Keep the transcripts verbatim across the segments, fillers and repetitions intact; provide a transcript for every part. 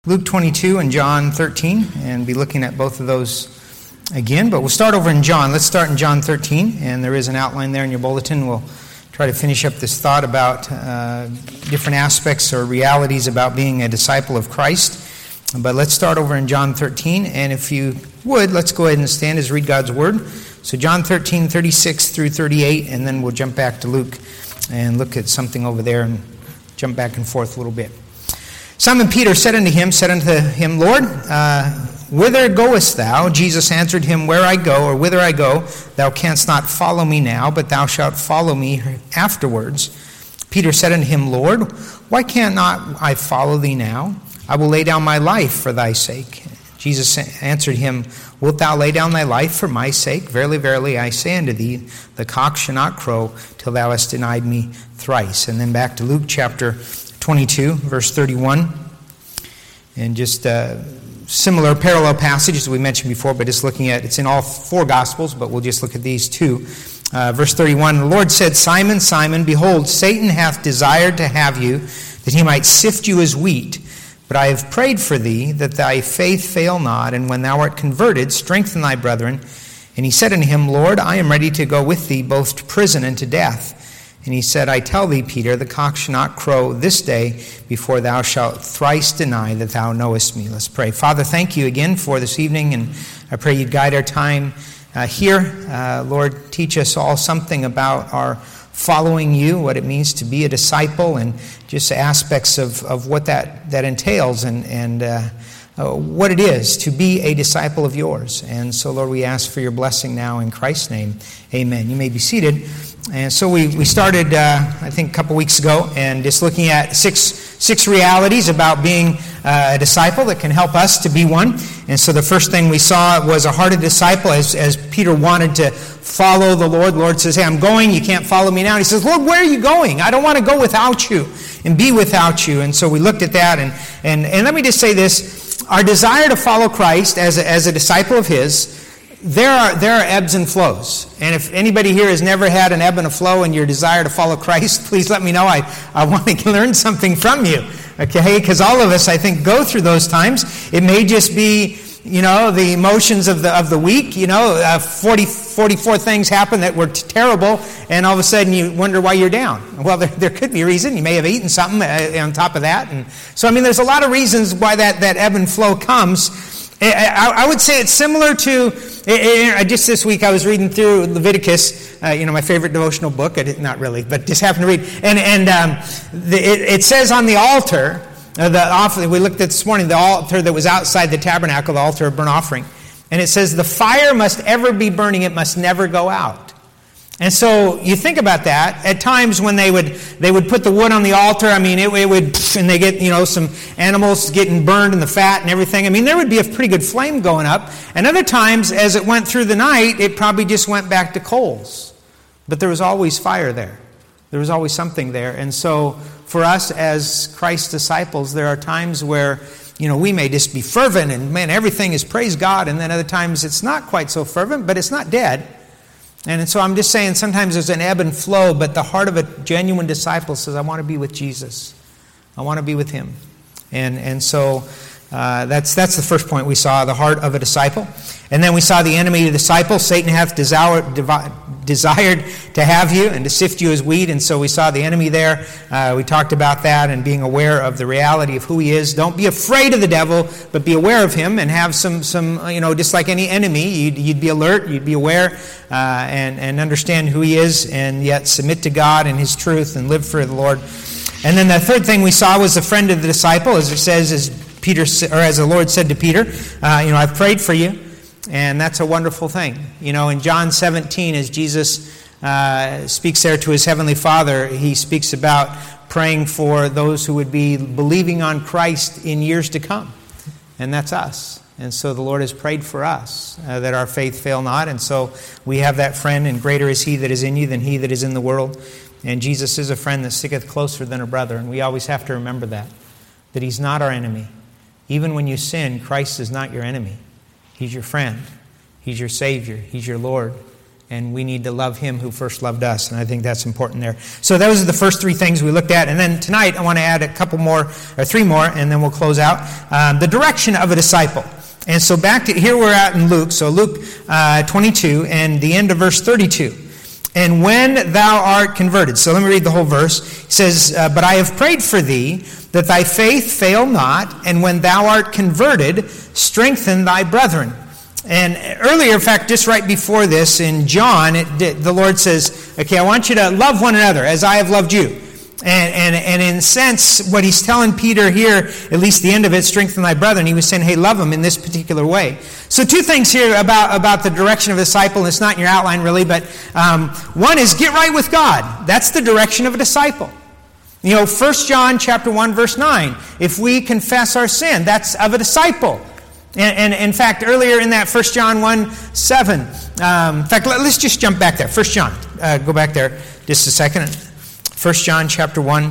Luke twenty-two and John thirteen, and be looking at both of those again. But we'll start over in John. Let's start in John thirteen, and there is an outline there in your bulletin. We'll try to finish up this thought about uh, different aspects or realities about being a disciple of Christ. But let's start over in John thirteen, and if you would, let's go ahead and stand as read God's Word. So John thirteen, thirty-six through thirty-eight, and then we'll jump back to Luke and look at something over there and jump back and forth a little bit. Simon Peter said unto him, said unto him, Lord, uh, whither goest thou? Jesus answered him, Where I go, or whither I go, thou canst not follow me now, but thou shalt follow me afterwards. Peter said unto him, Lord, why can't not I follow thee now? I will lay down my life for thy sake. Jesus answered him, Wilt thou lay down thy life for my sake? Verily, verily, I say unto thee, the cock shall not crow till thou hast denied me thrice. And then back to Luke chapter twenty-two, verse thirty-one, and just uh, similar parallel passages we mentioned before, but just looking at, it's in all four Gospels, but we'll just look at these two. Uh, verse thirty-one, the Lord said, Simon, Simon, behold, Satan hath desired to have you, that he might sift you as wheat. But I have prayed for thee, that thy faith fail not, and when thou art converted, strengthen thy brethren. And he said unto him, Lord, I am ready to go with thee both to prison and to death. And he said, I tell thee, Peter, the cock shall not crow this day before thou shalt thrice deny that thou knowest me. Let's pray. Father, thank you again for this evening, and I pray you'd guide our time uh, here. Uh, Lord, teach us all something about our following you, what it means to be a disciple, and just aspects of, of what that, that entails, and, and uh, uh, what it is to be a disciple of yours. And so, Lord, we ask for your blessing now in Christ's name. Amen. You may be seated. And so we, we started, uh, I think, a couple weeks ago, and just looking at six six realities about being uh, a disciple that can help us to be one. And so the first thing we saw was a heart of disciple, as, as Peter wanted to follow the Lord. The Lord says, hey, I'm going, you can't follow me now. And he says, Lord, where are you going? I don't want to go without you and be without you. And so we looked at that, and, and, and let me just say this. Our desire to follow Christ as a, as a disciple of his, There are there are ebbs and flows. And if anybody here has never had an ebb and a flow in your desire to follow Christ, please let me know. I, I want to learn something from you. Okay? Because all of us, I think, go through those times. It may just be, you know, the emotions of the of the week. You know, uh, forty, forty-four things happen that were terrible, and all of a sudden you wonder why you're down. Well, there, there could be a reason. You may have eaten something uh, on top of that. And so, I mean, there's a lot of reasons why that, that ebb and flow comes. I would say it's similar to, just this week I was reading through Leviticus, uh, you know, my favorite devotional book. I did, not really, but just happened to read. And and um, the, it, it says on the altar, uh, the offering, we looked at this morning, the altar that was outside the tabernacle, the altar of burnt offering. And it says the fire must ever be burning, it must never go out. And so you think about that. At times when they would they would put the wood on the altar, I mean, it, it would, and they get, you know, some animals getting burned in the fat and everything. I mean, there would be a pretty good flame going up. And other times, as it went through the night, it probably just went back to coals. But there was always fire there. There was always something there. And so for us as Christ's disciples, there are times where, you know, we may just be fervent and, man, everything is praise God. And then other times it's not quite so fervent, but it's not dead. And so I'm just saying sometimes there's an ebb and flow, but the heart of a genuine disciple says, I want to be with Jesus. I want to be with him. And and so uh, that's that's the first point we saw, the heart of a disciple. And then we saw the enemy of the disciple. Satan hath desired, desired to have you and to sift you as wheat. And so we saw the enemy there. Uh, we talked about that and being aware of the reality of who he is. Don't be afraid of the devil, but be aware of him and have some, some you know, just like any enemy, you'd, you'd be alert, you'd be aware uh, and, and understand who he is, and yet submit to God and his truth and live for the Lord. And then the third thing we saw was the friend of the disciple, as it says, as Peter, or as the Lord said to Peter, uh, you know, I've prayed for you. And that's a wonderful thing. You know, in John seventeen, as Jesus uh, speaks there to his heavenly Father, he speaks about praying for those who would be believing on Christ in years to come. And that's us. And so the Lord has prayed for us, uh, that our faith fail not. And so we have that friend, and greater is he that is in you than he that is in the world. And Jesus is a friend that sticketh closer than a brother. And we always have to remember that, that he's not our enemy. Even when you sin, Christ is not your enemy. He's your friend. He's your Savior. He's your Lord. And we need to love him who first loved us. And I think that's important there. So those are the first three things we looked at. And then tonight I want to add a couple more, or three more, and then we'll close out. Um, the direction of a disciple. And so back to, here we're at in Luke. So Luke uh, twenty-two and the end of verse thirty-two. And when thou art converted. So let me read the whole verse. It says, uh, but I have prayed for thee, that thy faith fail not, and when thou art converted, strengthen thy brethren. And earlier, in fact, just right before this, in John, it, the Lord says, okay, I want you to love one another as I have loved you. And, and, and in a sense, what he's telling Peter here, at least the end of it, strengthen thy brethren, he was saying, hey, love them in this particular way. So two things here about, about the direction of a disciple, and it's not in your outline really, but um, one is get right with God. That's the direction of a disciple. You know, First John chapter one, verse nine, if we confess our sin, that's of a disciple. And, and in fact, earlier in that First John one, seven, um, in fact, let, let's just jump back there. First John, uh, go back there just a second. First John chapter one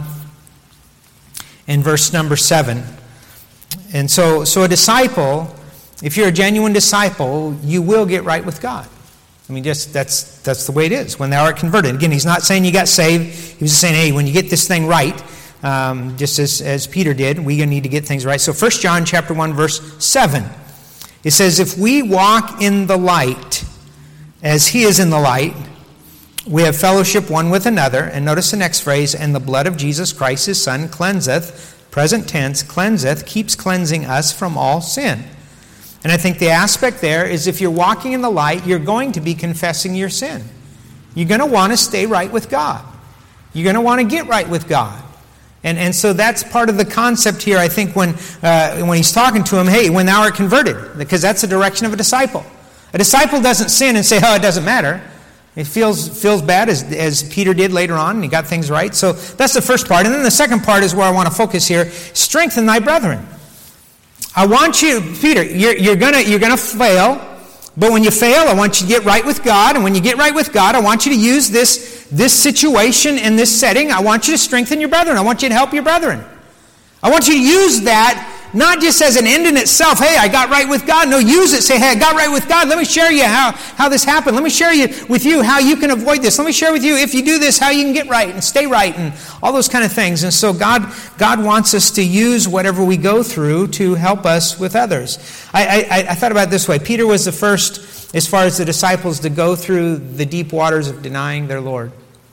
and verse number seven. And so, so a disciple, if you're a genuine disciple, you will get right with God. I mean, just that's that's the way it is when thou art converted. Again, he's not saying you got saved. He was just saying, hey, when you get this thing right, um, just as, as Peter did, we need to get things right. So First John chapter one, verse seven. It says, if we walk in the light as he is in the light, we have fellowship one with another. And notice the next phrase, and the blood of Jesus Christ his Son cleanseth, present tense, cleanseth, keeps cleansing us from all sin. And I think the aspect there is if you're walking in the light, you're going to be confessing your sin. You're going to want to stay right with God. You're going to want to get right with God. And and so that's part of the concept here, I think, when uh, when he's talking to him, hey, when thou art converted, because that's the direction of a disciple. A disciple doesn't sin and say, oh, it doesn't matter. It feels feels bad, as, as Peter did later on, and he got things right. So that's the first part. And then the second part is where I want to focus here. Strengthen thy brethren. I want you, Peter, you're, you're gonna you're gonna fail, but when you fail, I want you to get right with God. And when you get right with God, I want you to use this, this situation and this setting. I want you to strengthen your brethren. I want you to help your brethren. I want you to use that not just as an end in itself. Hey, I got right with God. No, use it. Say, hey, I got right with God. Let me share you how, how this happened. Let me share you with you how you can avoid this. Let me share with you, if you do this, how you can get right and stay right and all those kind of things. And so God God wants us to use whatever we go through to help us with others. I, I, I thought about it this way. Peter was the first, as far as the disciples, to go through the deep waters of denying their Lord.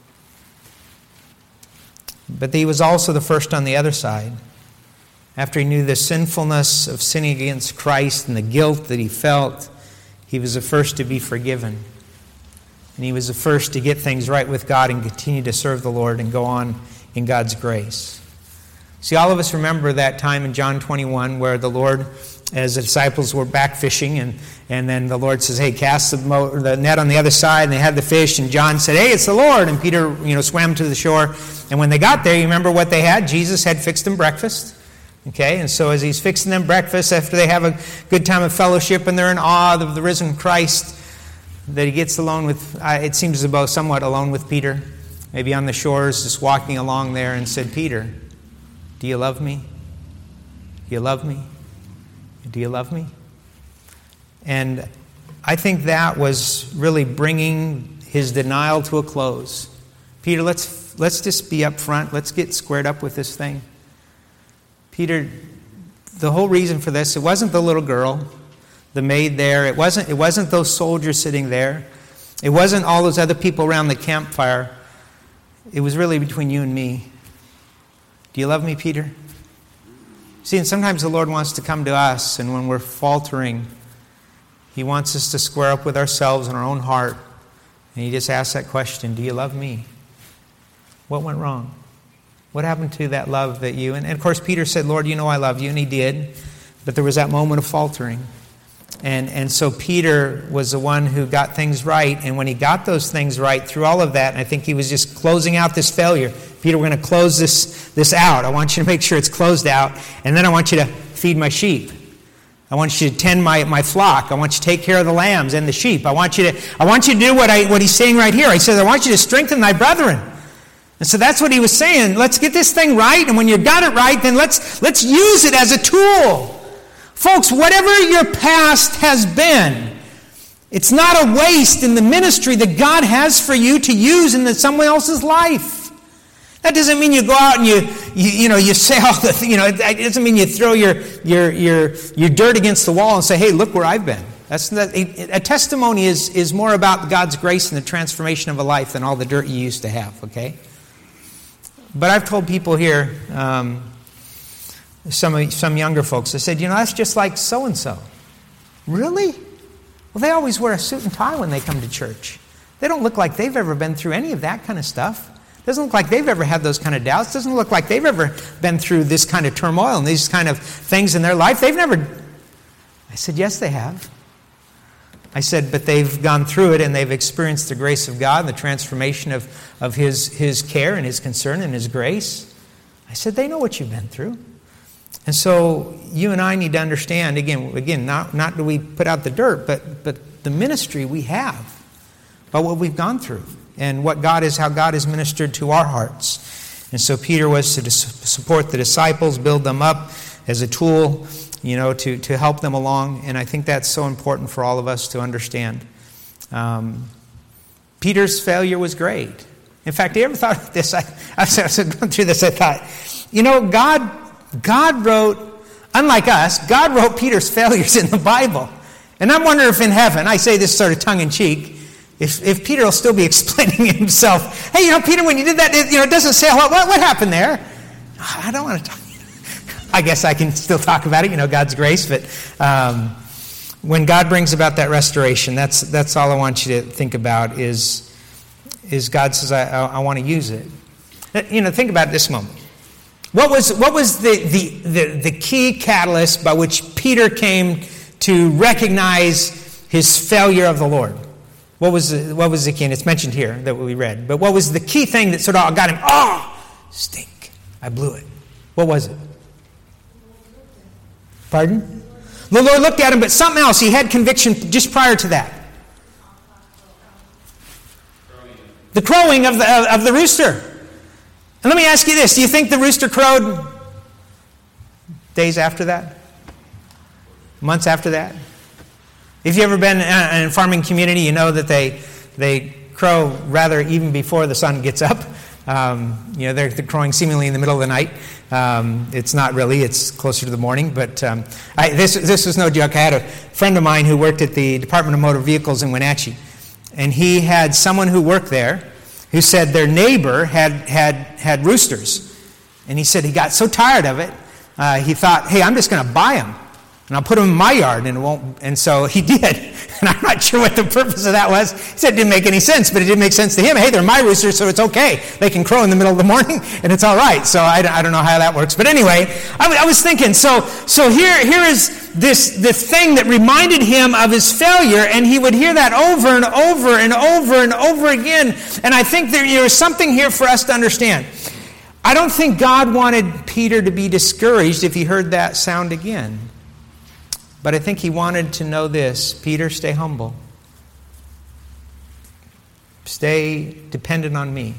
But he was also the first on the other side. After he knew the sinfulness of sinning against Christ and the guilt that he felt, he was the first to be forgiven. And he was the first to get things right with God and continue to serve the Lord and go on in God's grace. See, all of us remember that time in John twenty-one where the Lord, as the disciples were back fishing, and, and then the Lord says, hey, cast the, mo- the net on the other side, and they had the fish, and John said, hey, it's the Lord. And Peter, you know, swam to the shore. And when they got there, you remember what they had? Jesus had fixed them breakfast. Okay, and so as he's fixing them breakfast, after they have a good time of fellowship and they're in awe of the risen Christ, that he gets alone with, uh, it seems as though somewhat alone with Peter, maybe on the shores, just walking along there, and said, Peter, do you love me? Do you love me? Do you love me? And I think that was really bringing his denial to a close. Peter, let's let's just be up front. Let's get squared up with this thing. Peter, the whole reason for this, it wasn't the little girl, the maid there. It wasn't, it wasn't those soldiers sitting there. It wasn't all those other people around the campfire. It was really between you and me. Do you love me, Peter? See, and sometimes the Lord wants to come to us, and when we're faltering, he wants us to square up with ourselves in our own heart. And he just asks that question, do you love me? What went wrong? What happened to that love that you... And, and of course, Peter said, Lord, you know I love you, and he did. But there was that moment of faltering. And, and so Peter was the one who got things right. And when he got those things right through all of that, and I think he was just closing out this failure. Peter, we're going to close this, this out. I want you to make sure it's closed out. And then I want you to feed my sheep. I want you to tend my, my flock. I want you to take care of the lambs and the sheep. I want you to I want you to do what I what he's saying right here. He says, I want you to strengthen thy brethren. And so that's what he was saying. Let's get this thing right, and when you got it right, then let's let's use it as a tool. Folks, whatever your past has been, It's not a waste in the ministry that God has for you to use in someone else's life. That doesn't mean you go out and you, you, you know, you say all the, you know, it doesn't mean you throw your, your, your, your dirt against the wall and say, hey, look where I've been. That's not, a, a testimony is, is more about God's grace and the transformation of a life than all the dirt you used to have, okay? But I've told people here, um, some, some younger folks, I said, you know, that's just like so-and-so. Really? Well, they always wear a suit and tie when they come to church. They don't look like they've ever been through any of that kind of stuff. Doesn't look like they've ever had those kind of doubts. Doesn't look like they've ever been through this kind of turmoil and these kind of things in their life. They've never... I said, yes, they have. I said, but they've gone through it and they've experienced the grace of God and the transformation of, of His, His care and His concern and His grace. I said, they know what you've been through. And so you and I need to understand, again, again, not, not do we put out the dirt, but, but the ministry we have about what we've gone through. And what God is, how God has ministered to our hearts. And so Peter was to support the disciples, build them up as a tool, you know, to, to help them along. And I think that's so important for all of us to understand. Um, Peter's failure was great. In fact, you ever thought of this? I, I was going through this, I thought, you know, God, God wrote, unlike us, God wrote Peter's failures in the Bible. And I'm wondering if in heaven, I say this sort of tongue-in-cheek, If, if Peter will still be explaining himself, hey, you know, Peter, when you did that, it, you know, it doesn't say a lot. What, what happened there? I don't want to talk. I guess I can still talk about it, you know, God's grace. But um, when God brings about that restoration, that's that's all I want you to think about is, is God says, I, I, I want to use it. You know, think about it this moment. What was what was the, the, the, the key catalyst by which Peter came to recognize his failure of the Lord? What was the, what was the key? And it's mentioned here that we read. But what was the key thing that sort of got him, oh, stink, I blew it. What was it? Pardon? The Lord looked at him, but something else. He had conviction just prior to that. The crowing of the, of the rooster. And let me ask you this. Do you think the rooster crowed days after that? Months after that? If you've ever been in a farming community, you know that they they crow rather even before the sun gets up. Um, you know, they're, they're crowing seemingly in the middle of the night. Um, it's not really; it's closer to the morning. But um, I, this this was no joke. I had a friend of mine who worked at the Department of Motor Vehicles in Wenatchee, and he had someone who worked there who said their neighbor had had had roosters, and he said he got so tired of it, uh, he thought, "Hey, I'm just going to buy them." And I'll put them in my yard, and it won't. And so he did. And I'm not sure what the purpose of that was. He said it didn't make any sense, but it did make sense to him. Hey, they're my roosters, so it's okay. They can crow in the middle of the morning, and it's all right. So I, I don't know how that works. But anyway, I, I was thinking, so so here here is this, this thing that reminded him of his failure, and he would hear that over and over and over and over again. And I think there is something here for us to understand. I don't think God wanted Peter to be discouraged if he heard that sound again. But I think he wanted to know this. Peter, stay humble. Stay dependent on me.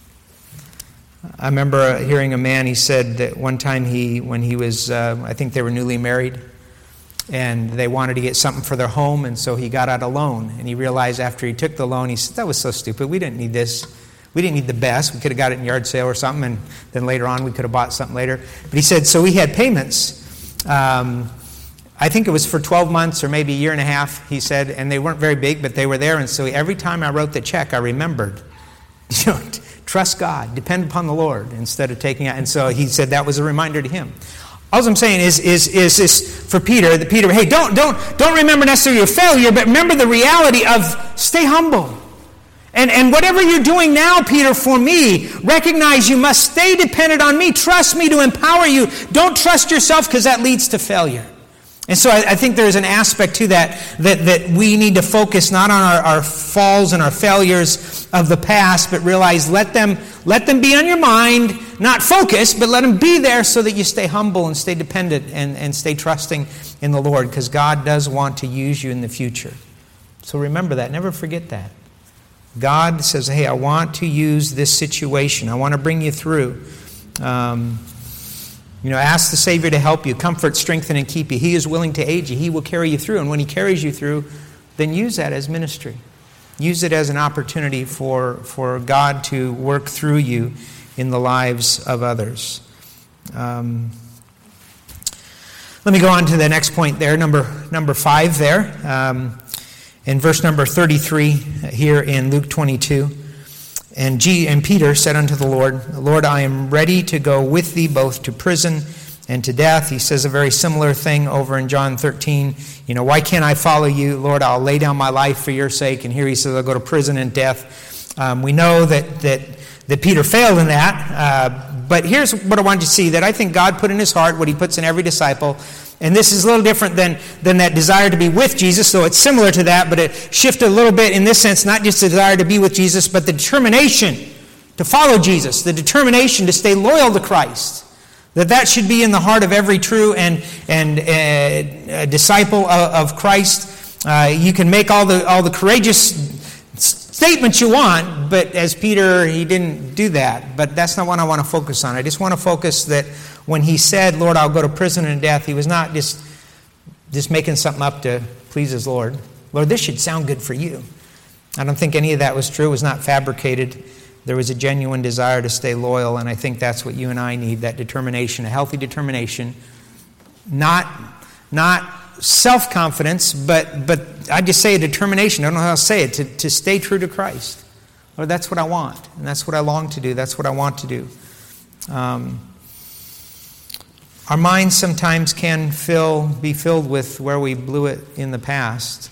I remember hearing a man, he said that one time he, when he was, uh, I think they were newly married, and they wanted to get something for their home, and so he got out a loan. And he realized after he took the loan, he said, that was so stupid. We didn't need this. We didn't need the best. We could have got it in yard sale or something, and then later on we could have bought something later. But he said, so we had payments. Um, I think it was for twelve months or maybe a year and a half, he said, and they weren't very big, but they were there. And so every time I wrote the check, I remembered, you know, trust God, depend upon the Lord instead of taking out. And so he said that was a reminder to him. All I'm saying is, is, is this for Peter, that Peter, hey, don't, don't, don't remember necessarily your failure, but remember the reality of stay humble. And, and whatever you're doing now, Peter, for me, recognize you must stay dependent on me. Trust me to empower you. Don't trust yourself, because that leads to failure. And so I, I think there's an aspect to that, that that we need to focus not on our, our falls and our failures of the past, but realize let them let them be on your mind, not focus, but let them be there so that you stay humble and stay dependent and, and stay trusting in the Lord, because God does want to use you in the future. So remember that. Never forget that. God says, hey, I want to use this situation. I want to bring you through. Um You know, ask the Savior to help you, comfort, strengthen, and keep you. He is willing to aid you. He will carry you through. And when He carries you through, then use that as ministry. Use it as an opportunity for, for God to work through you in the lives of others. Um, let me go on to the next point there, number number five there. Um, in verse number thirty-three here in Luke twenty-two. And, G, and Peter said unto the Lord, Lord, I am ready to go with thee both to prison and to death. He says a very similar thing over in John thirteen. You know, why can't I follow you? Lord, I'll lay down my life for your sake. And here he says, I'll go to prison and death. Um, we know that, that, that Peter failed in that. Uh, but here's what I want you to see, that I think God put in his heart what he puts in every disciple. And this is a little different than, than that desire to be with Jesus, so it's similar to that, but it shifted a little bit in this sense, not just the desire to be with Jesus, but the determination to follow Jesus, the determination to stay loyal to Christ. That that should be in the heart of every true and and uh, disciple of, of Christ. Uh, you can make all the all the courageous statements you want, but as Peter, he didn't do that. But that's not what I want to focus on. I just want to focus that when he said, Lord, I'll go to prison and death, he was not just, just making something up to please his Lord. Lord, this should sound good for you. I don't think any of that was true. It was not fabricated. There was a genuine desire to stay loyal, and I think that's what you and I need, that determination, a healthy determination. Not, not self-confidence, but, but I just say a determination. I don't know how to say it, to, to stay true to Christ. Lord, that's what I want, and that's what I long to do. That's what I want to do. Um, our minds sometimes can fill, be filled with where we blew it in the past.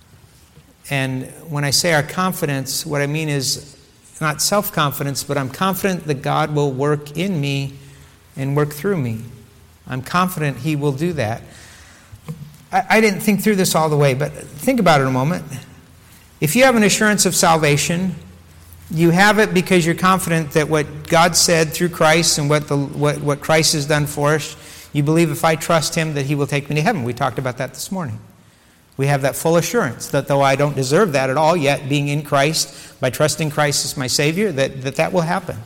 And when I say our confidence, what I mean is not self-confidence, but I'm confident that God will work in me and work through me. I'm confident he will do that. I, I didn't think through this all the way, but think about it a moment. If you have an assurance of salvation, you have it because you're confident that what God said through Christ and what, the, what, what Christ has done for us, you believe if I trust him that he will take me to heaven. We talked about that this morning. We have that full assurance that though I don't deserve that at all, yet being in Christ, by trusting Christ as my Savior, that that, that will happen.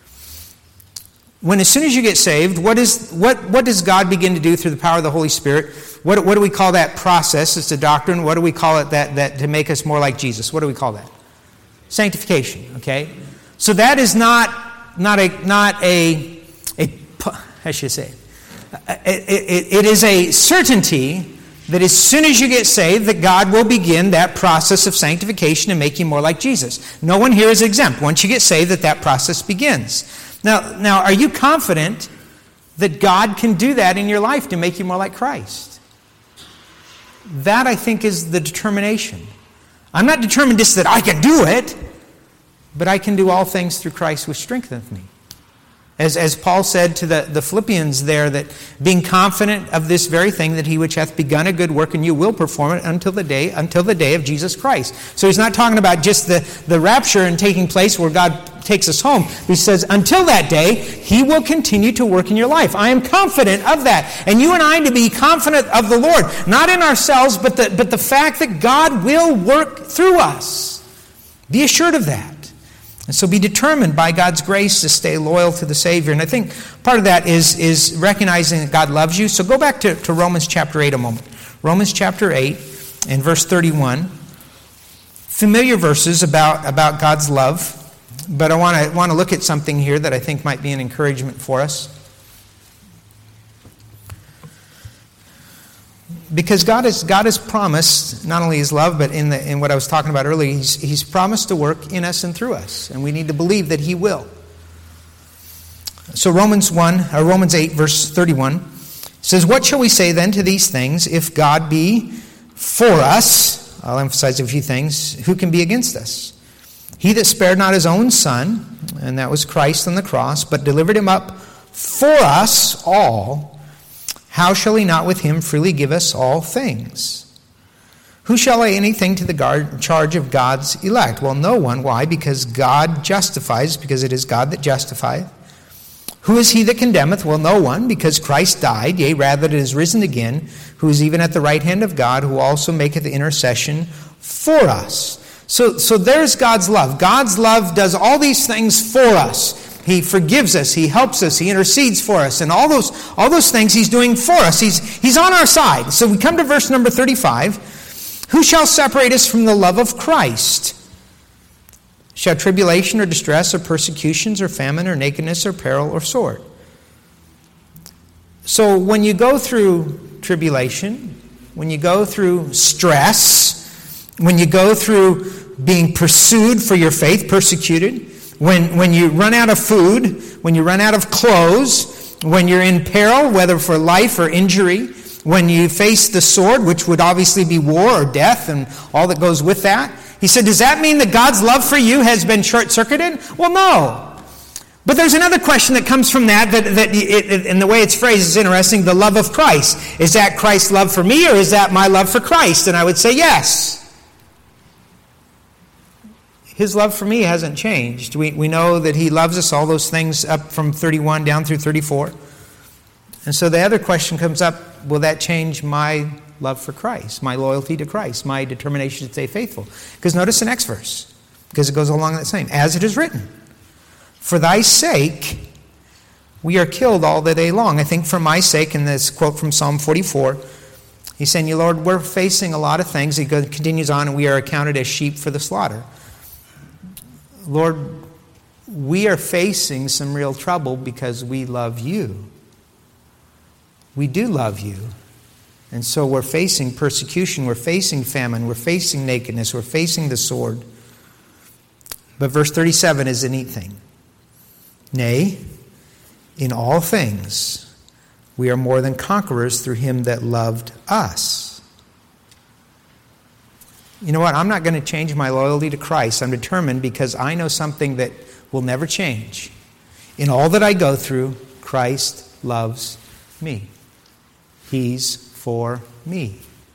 When as soon as you get saved, what is what, what does God begin to do through the power of the Holy Spirit? What, what do we call that process? It's a doctrine. What do we call it that, that to make us more like Jesus? What do we call that? Sanctification, okay? So that is not, not a, not a, a how should I say, it, it, it is a certainty that as soon as you get saved, that God will begin that process of sanctification and make you more like Jesus. No one here is exempt. Once you get saved, that that process begins. Now, now, are you confident that God can do that in your life to make you more like Christ? That, I think, is the determination. I'm not determined just that I can do it, but I can do all things through Christ which strengtheneth me. As, as Paul said to the, the Philippians there, that being confident of this very thing, that he which hath begun a good work in you will perform it until the day until the day of Jesus Christ. So he's not talking about just the, the rapture and taking place where God takes us home. He says, until that day, he will continue to work in your life. I am confident of that. And you and I to be confident of the Lord, not in ourselves, but the, but the fact that God will work through us. Be assured of that. And so be determined by God's grace to stay loyal to the Savior. And I think part of that is, is recognizing that God loves you. So go back to, to Romans chapter eight a moment. Romans chapter eight and verse thirty-one. Familiar verses about, about God's love. But I want to want to look at something here that I think might be an encouragement for us. Because God has God has promised not only his love, but in the in what I was talking about earlier, he's, he's promised to work in us and through us. And we need to believe that he will. So Romans one, or Romans eight, verse thirty-one says, what shall we say then to these things? If God be for us, I'll emphasize a few things, who can be against us? He that spared not his own son, and that was Christ on the cross, but delivered him up for us all, how shall he not with him freely give us all things? Who shall lay anything to the guard, charge of God's elect? Well, no one. Why? Because God justifies, because it is God that justifieth. Who is he that condemneth? Well, no one, because Christ died, yea, rather it is risen again, who is even at the right hand of God, who also maketh the intercession for us. So, so there's God's love. God's love does all these things for us. He forgives us, he helps us, he intercedes for us, and all those all those things he's doing for us. He's he's on our side. So we come to verse number thirty-five. Who shall separate us from the love of Christ? Shall tribulation or distress or persecutions or famine or nakedness or peril or sword? So when you go through tribulation, when you go through stress, when you go through being pursued for your faith, persecuted, when, when you run out of food, when you run out of clothes, when you're in peril, whether for life or injury, when you face the sword, which would obviously be war or death and all that goes with that. He said, does that mean that God's love for you has been short-circuited? Well, no. But there's another question that comes from that, that, that it, it, and the way it's phrased is interesting, the love of Christ. Is that Christ's love for me, or is that my love for Christ? And I would say yes. His love for me hasn't changed. We, we know that he loves us, all those things up from thirty-one down through thirty-four. And so the other question comes up, will that change my love for Christ, my loyalty to Christ, my determination to stay faithful? Because notice the next verse, because it goes along that same. As it is written, for thy sake we are killed all the day long. I think for my sake, in this quote from Psalm forty-four, he's saying, Lord, we're facing a lot of things. He continues on, and we are accounted as sheep for the slaughter. Lord, we are facing some real trouble because we love you. We do love you. And so we're facing persecution, we're facing famine, we're facing nakedness, we're facing the sword. But verse thirty-seven is a neat thing. Nay, in all things we are more than conquerors through him that loved us. You know what? I'm not going to change my loyalty to Christ. I'm determined because I know something that will never change. In all that I go through, Christ loves me. He's for me.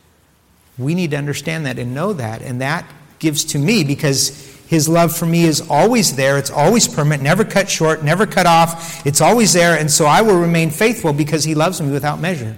We need to understand that and know that. And that gives to me, because his love for me is always there. It's always permanent, never cut short, never cut off. It's always there. And so I will remain faithful because he loves me without measure.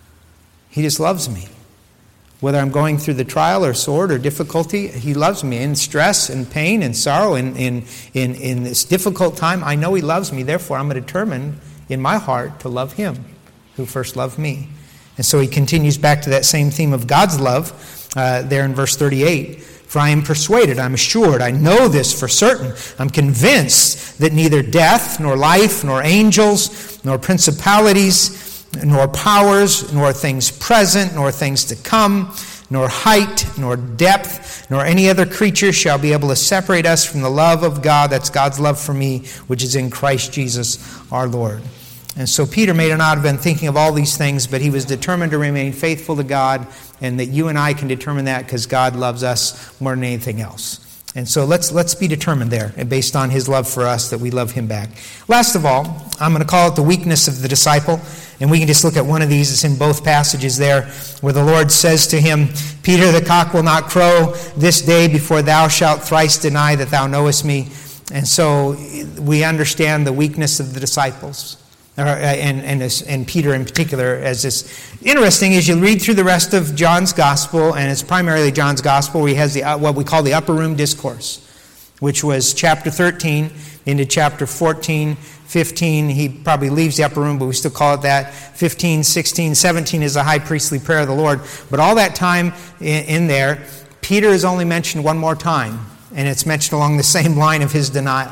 He just loves me. Whether I'm going through the trial or sword or difficulty, he loves me. In stress and pain and sorrow, in, in, in, in this difficult time, I know he loves me. Therefore, I'm determined in my heart to love him who first loved me. And so he continues back to that same theme of God's love uh, there in verse thirty-eight. For I am persuaded, I'm assured, I know this for certain. I'm convinced that neither death, nor life, nor angels, nor principalities, nor powers, nor things present, nor things to come, nor height, nor depth, nor any other creature shall be able to separate us from the love of God. That's God's love for me, which is in Christ Jesus our Lord. And so Peter may not have been thinking of all these things, but he was determined to remain faithful to God, and that you and I can determine that because God loves us more than anything else. And so let's let's be determined there, and based on his love for us, that we love him back. Last of all, I'm going to call it the weakness of the disciple, and we can just look at one of these. It's in both passages there, where the Lord says to him, Peter, the cock will not crow this day before thou shalt thrice deny that thou knowest me. And so we understand the weakness of the disciples. And, and, and Peter in particular, as this. Interesting is you read through the rest of John's Gospel, and it's primarily John's Gospel where he has the what we call the Upper Room Discourse, which was chapter thirteen into chapter fourteen, fifteen. He probably leaves the upper room, but we still call it that. fifteen, sixteen, seventeen is the high priestly prayer of the Lord. But all that time in, in there, Peter is only mentioned one more time, and it's mentioned along the same line of his denial.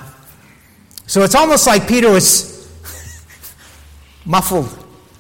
So it's almost like Peter was muffled.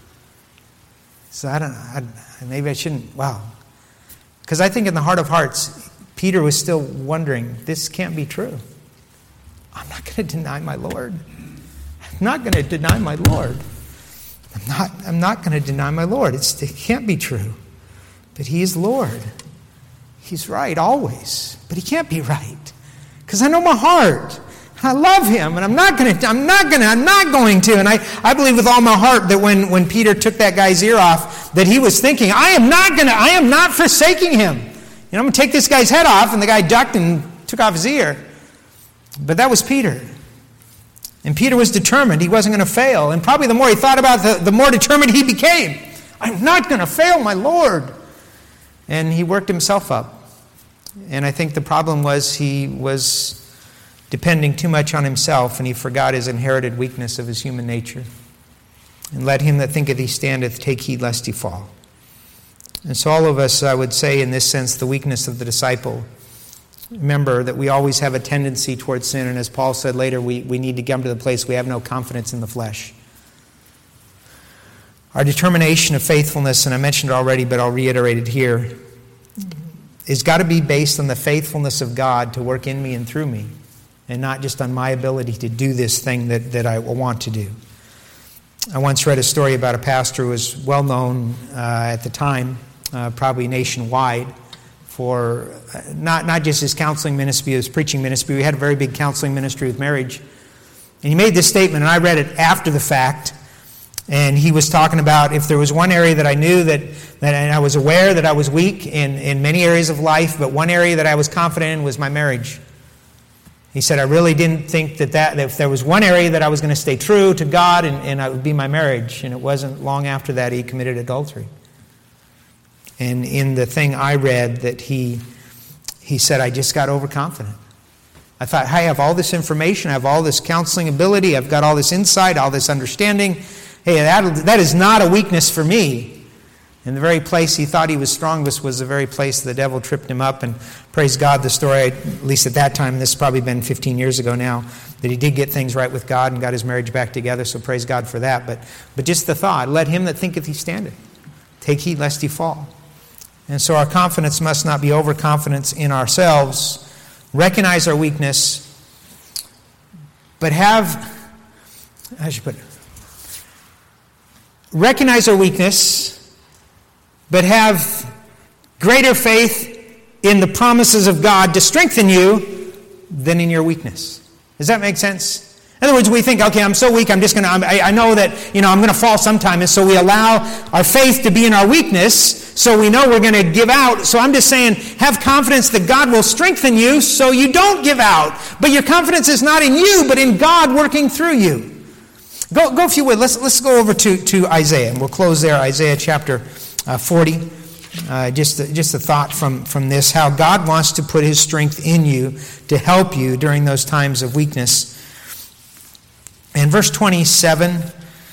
So I don't know. I, maybe I shouldn't. Wow. Because I think in the heart of hearts, Peter was still wondering, this can't be true. I'm not going to deny my Lord. I'm not going to deny my Lord. I'm not, I'm not going to deny my Lord. It's, it can't be true. But he is Lord. He's right always. But he can't be right. Because I know my heart. I love him, and I'm not going to, I'm not going to, I'm not going to. And I, I believe with all my heart that when, when Peter took that guy's ear off, that he was thinking, I am not going to, I am not forsaking him. You know, I'm going to take this guy's head off, and the guy ducked and took off his ear. But that was Peter. And Peter was determined he wasn't going to fail. And probably the more he thought about it, the, the more determined he became. I'm not going to fail my Lord. And he worked himself up. And I think the problem was he was depending too much on himself, and he forgot his inherited weakness of his human nature. And let him that thinketh he standeth take heed lest he fall. And so all of us, I would say in this sense, the weakness of the disciple. Remember that we always have a tendency towards sin, and as Paul said later, we, we need to come to the place we have no confidence in the flesh. Our determination of faithfulness, and I mentioned it already, but I'll reiterate it here, is got to be based on the faithfulness of God to work in me and through me, and not just on my ability to do this thing that, that I want to do. I once read a story about a pastor who was well known uh, at the time, uh, probably nationwide, for not, not just his counseling ministry, his preaching ministry. We had a very big counseling ministry with marriage. And he made this statement, and I read it after the fact. And he was talking about if there was one area that I knew that, that and I was aware that I was weak in, in many areas of life, but one area that I was confident in was my marriage. He said, I really didn't think that, that, that if there was one area that I was going to stay true to God, and, and it would be my marriage. And it wasn't long after that he committed adultery. And in the thing I read that he he said, I just got overconfident. I thought, hey, I have all this information, I have all this counseling ability, I've got all this insight, all this understanding. Hey, that, that is not a weakness for me. And the very place he thought he was strongest was the very place the devil tripped him up. And praise God, the story, at least at that time, this has probably been fifteen years ago now, that he did get things right with God and got his marriage back together, so praise God for that. But, but just the thought, let him that thinketh he standeth take heed lest he fall. And so our confidence must not be overconfidence in ourselves. Recognize our weakness, but have, how should I put it? Recognize our weakness, but have greater faith in the promises of God to strengthen you than in your weakness. Does that make sense? In other words, we think, okay, I'm so weak, I'm just going to, I, I know that, you know, I'm going to fall sometime, and so we allow our faith to be in our weakness, so we know we're going to give out. So I'm just saying, have confidence that God will strengthen you so you don't give out. But your confidence is not in you, but in God working through you. Go, go if you would, let's, let's go over to, to Isaiah, and we'll close there, Isaiah chapter uh, forty. Uh, just, just a thought from, from this, how God wants to put his strength in you to help you during those times of weakness. In verse twenty-seven, in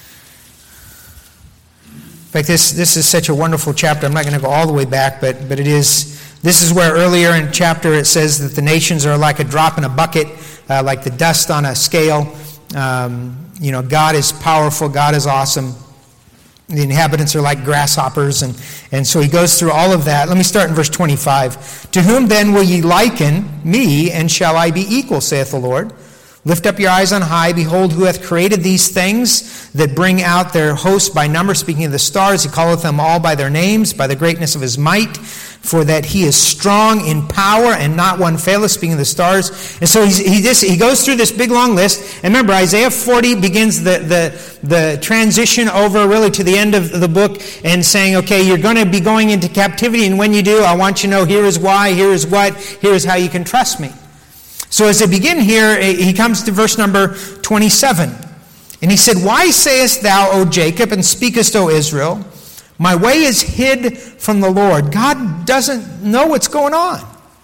fact, this, this is such a wonderful chapter. I'm not going to go all the way back, but, but it is, this is where earlier in chapter it says that the nations are like a drop in a bucket, uh, like the dust on a scale. Um, you know, God is powerful, God is awesome. The inhabitants are like grasshoppers, and, and so he goes through all of that. Let me start in verse twenty-five. To whom then will ye liken me, and shall I be equal, saith the Lord? Lift up your eyes on high. Behold, who hath created these things that bring out their host by number. Speaking of the stars, he calleth them all by their names, by the greatness of his might. For that he is strong in power, and not one faileth. Speaking of the stars. And so he's, he just, he goes through this big long list. And remember, Isaiah forty begins the, the, the transition over really to the end of the book and saying, okay, you're going to be going into captivity. And when you do, I want you to know here is why, here is what, here is how you can trust me. So as they begin here, he comes to verse number twenty-seven. And he said, Why sayest thou, O Jacob, and speakest, O Israel, my way is hid from the Lord? God doesn't know what's going on.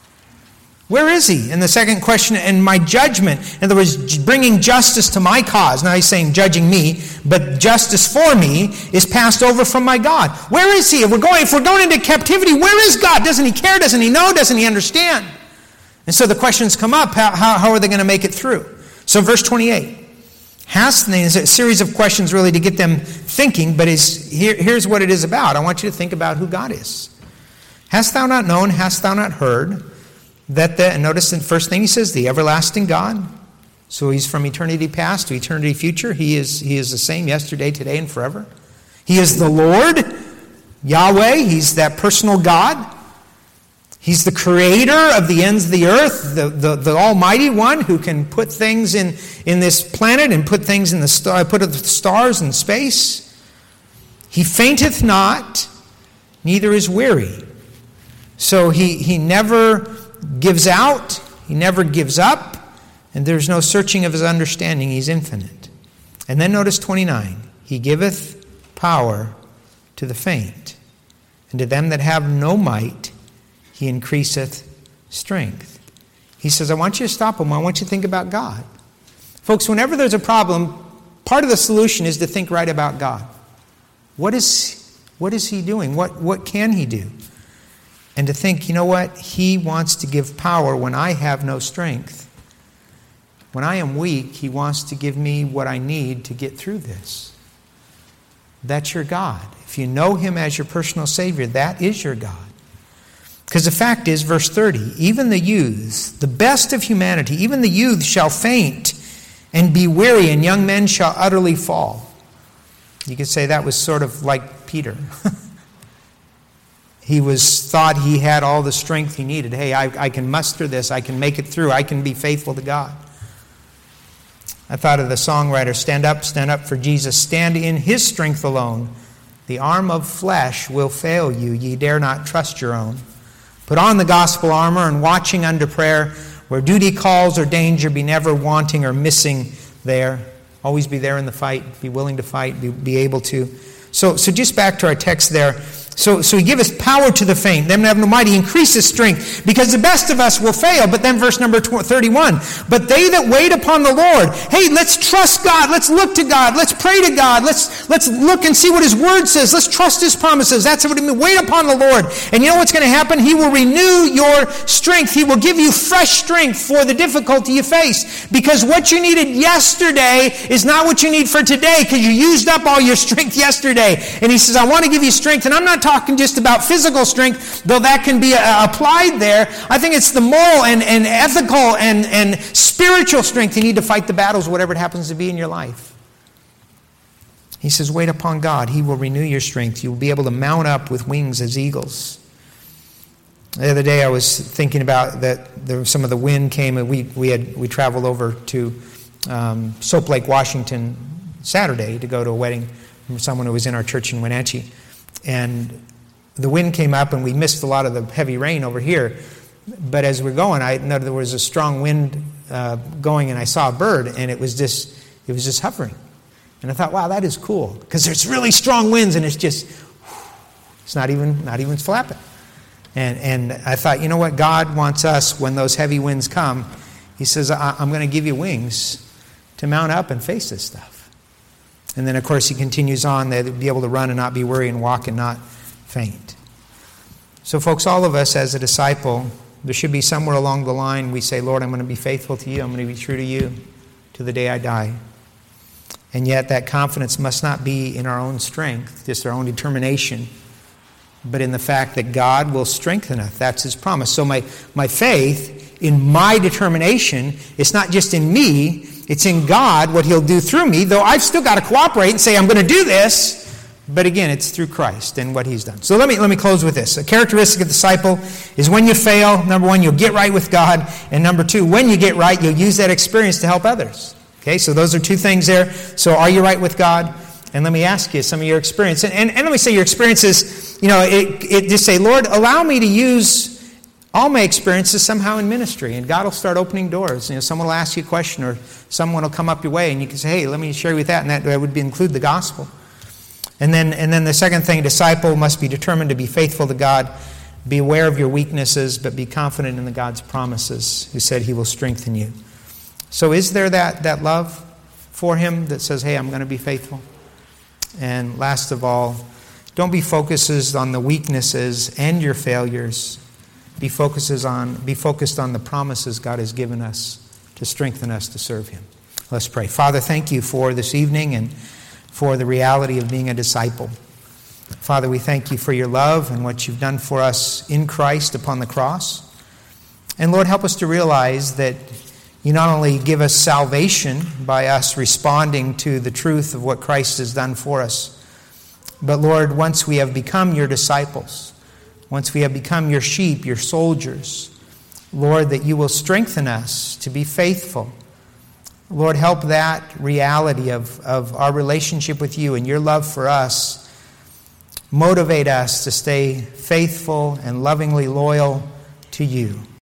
Where is he? And the second question, and my judgment, in other words, bringing justice to my cause. Now he's saying judging me, but justice for me is passed over from my God. Where is he? If we're going, if we're going into captivity, where is God? Doesn't he care? Doesn't he know? Doesn't he understand? And so the questions come up, how, how, how are they going to make it through? So verse twenty-eight. Hast, and there's a series of questions really to get them thinking, but is, here, here's what it is about. I want you to think about who God is. Hast thou not known, hast thou not heard, that the, and notice the first thing he says, the everlasting God. So he's from eternity past to eternity future. He is, he is the same yesterday, today, and forever. He is the Lord, Yahweh. He's that personal God. He's the creator of the ends of the earth, the, the, the Almighty One who can put things in, in this planet and put things in the star, put the stars in space. He fainteth not, neither is weary. So he, he never gives out, he never gives up, and there's no searching of his understanding. He's infinite. And then notice twenty-nine. He giveth power to the faint, and to them that have no might he increaseth strength. He says, I want you to stop him. I want you to think about God. Folks, whenever there's a problem, part of the solution is to think right about God. What is, What is he doing? What, what can he do? And to think, you know what? He wants to give power when I have no strength. When I am weak, he wants to give me what I need to get through this. That's your God. If you know him as your personal Savior, that is your God. Because the fact is, verse thirty, even the youths, the best of humanity, even the youths shall faint and be weary, and young men shall utterly fall. You could say that was sort of like Peter. He was thought he had all the strength he needed. Hey, I, I can muster this. I can make it through. I can be faithful to God. I thought of the songwriter, stand up, stand up for Jesus. Stand in his strength alone. The arm of flesh will fail you. Ye dare not trust your own. Put on the gospel armor and watching under prayer. Where duty calls or danger, be never wanting or missing there. Always be there in the fight. Be willing to fight. Be, be able to. So, so just back to our text there. So, so he giveth power to the faint, them that have no might, he increaseth strength, because the best of us will fail. But then verse number thirty-one, but they that wait upon the Lord, hey, let's trust God, let's look to God, let's pray to God, let's let's look and see what his word says, let's trust his promises. That's what it means. Wait upon the Lord. And you know what's going to happen? He will renew your strength. He will give you fresh strength for the difficulty you face. Because what you needed yesterday is not what you need for today, because you used up all your strength yesterday. And he says, I want to give you strength, and I'm not talking talking just about physical strength, though that can be uh, applied there. I think it's the moral and, and ethical and, and spiritual strength you need to fight the battles, whatever it happens to be in your life. He says, wait upon God. He will renew your strength. You will be able to mount up with wings as eagles. The other day I was thinking about that there was some of the wind came, and we, we, had, we traveled over to um, Soap Lake, Washington Saturday to go to a wedding from someone who was in our church in Wenatchee. And the wind came up, and we missed a lot of the heavy rain over here. But as we're going, I noticed there was a strong wind uh, going, and I saw a bird, and it was just it was just hovering. And I thought, wow, that is cool, because there's really strong winds, and it's just it's not even not even flapping. And and I thought, you know what, God wants us when those heavy winds come. He says, I- I'm going to give you wings to mount up and face this stuff. And then, of course, he continues on. They'll be able to run and not be weary, and walk and not faint. So, folks, all of us as a disciple, there should be somewhere along the line we say, Lord, I'm going to be faithful to you. I'm going to be true to you to the day I die. And yet that confidence must not be in our own strength, just our own determination, but in the fact that God will strengthen us. That's his promise. So my, my faith in my determination, it's not just in me, it's in God, what he'll do through me, though I've still got to cooperate and say, I'm going to do this. But again, it's through Christ and what he's done. So let me let me close with this. A characteristic of the disciple is when you fail, number one, you'll get right with God. And number two, when you get right, you'll use that experience to help others. Okay, so those are two things there. So are you right with God? And let me ask you some of your experience. And, and, and let me say your experiences, you know, it, it just say, Lord, allow me to use all my experiences somehow in ministry, and God will start opening doors. You know, someone will ask you a question, or someone will come up your way, and you can say, hey, let me share with that, and that, that would be, include the gospel. And then, and then the second thing, disciple must be determined to be faithful to God. Be aware of your weaknesses, but be confident in the God's promises, who said he will strengthen you. So is there that, that love for him that says, hey, I'm going to be faithful? And last of all, don't be focused on the weaknesses and your failures. Be focuses on be focused on the promises God has given us to strengthen us to serve him. Let's pray. Father, thank you for this evening and for the reality of being a disciple. Father, we thank you for your love and what you've done for us in Christ upon the cross. And Lord, help us to realize that you not only give us salvation by us responding to the truth of what Christ has done for us, but Lord, once we have become your disciples, once we have become your sheep, your soldiers, Lord, that you will strengthen us to be faithful. Lord, help that reality of, of our relationship with you and your love for us motivate us to stay faithful and lovingly loyal to you.